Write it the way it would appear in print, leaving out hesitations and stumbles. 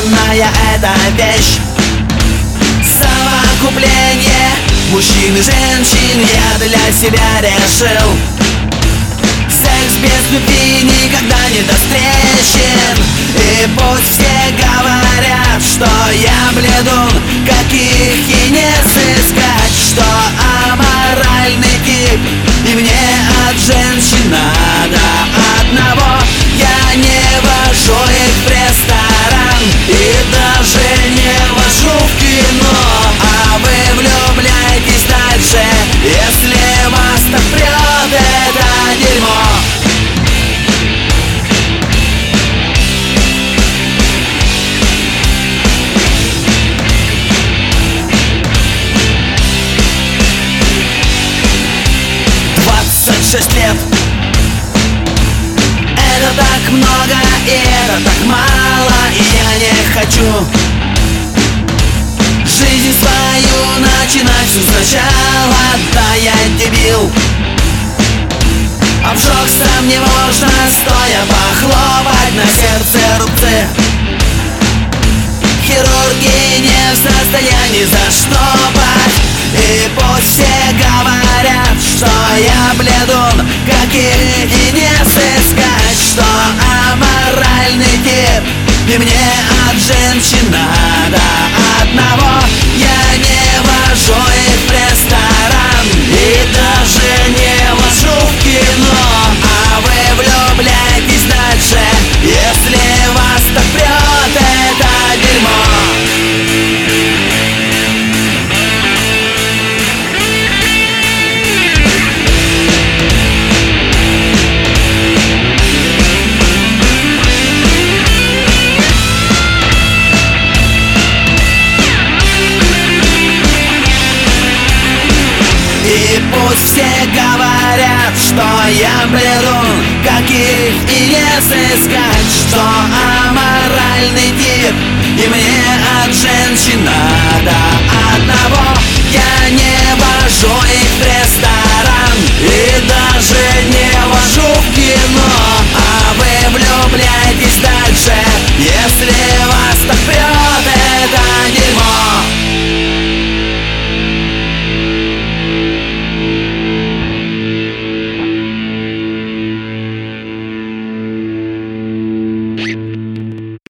странная эта вещь. Совокупление мужчин и женщин я для себя решил. Секс без любви никогда не достречен. И пусть все говорят, что я бледун, каких и не сыскать, что аморальный тип, и мне от женщин надо одного. Я не вожу их в ресторан и даже не вожу в кино. А вы влюбляетесь дальше, если вас так прет это дерьмо. Шесть лет. Это так много, и это так мало, и я не хочу жизнь свою начинать все сначала. Да, я дебил. Обжегся, мне можно стоя похлопать, на сердце рубцы. Хирурги не в состоянии заштопать. И пусть все говорят, что я бледун, каких и не сыскать, что аморальный тип, и мне от женщин надо одного. Я не вожу их в ресторан и даже не вожу в кино. А вы влюбляетесь дальше, если вас так прет это дерьмо. И пусть все говорят, что я бледун, каких и не сыскать, что аморальный тип, и мне от женщин надо одного. Я не вожу их в ресторан и даже не вожу в кино.